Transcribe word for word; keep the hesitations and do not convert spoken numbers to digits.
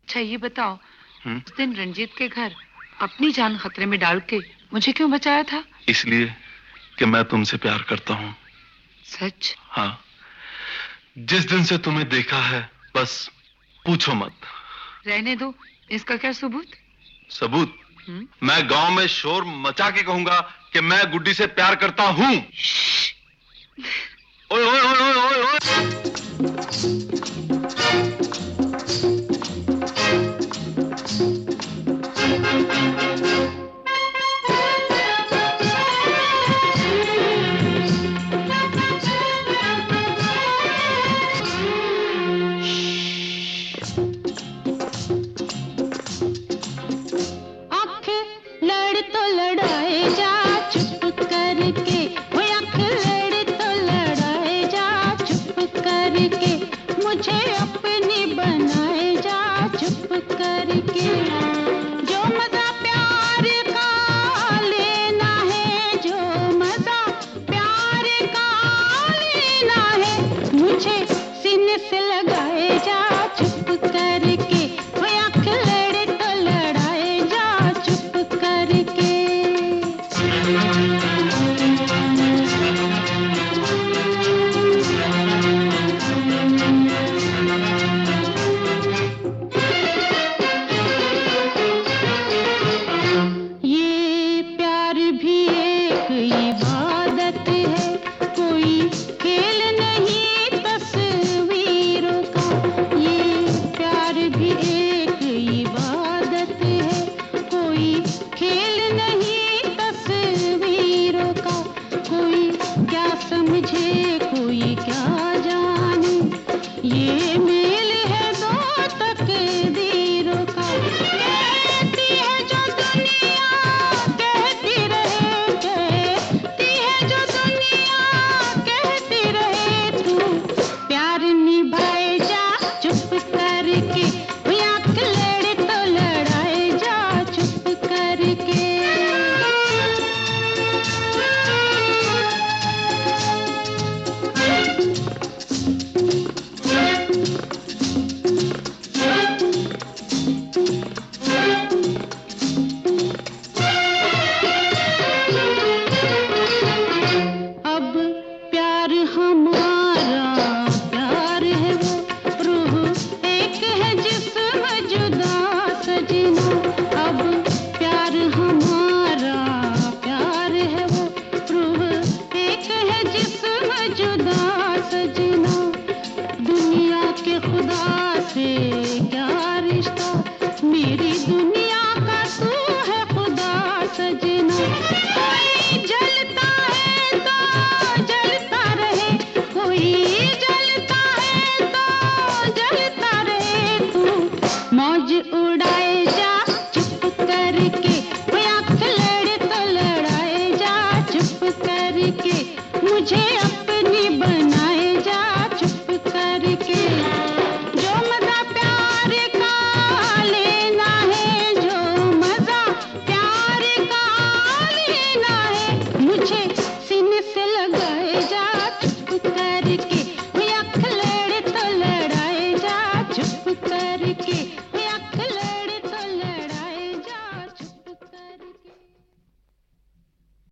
अच्छा ये बताओ, हुँ? उस दिन रंजीत के घर अपनी जान खतरे में डाल के मुझे क्यों बचाया था? इसलिए कि मैं तुमसे प्यार करता हूँ। सच? हाँ। जिस दिन से तुम्हें देखा है, बस पूछो मत। रहने दो, इसका क्या सबूत? सबूत? हुँ? मैं गांव में शोर मचा के कहूंगा कि मैं गुड्डी से प्यार करता हूँ। ओए ओए ओए ओए ओए ओए।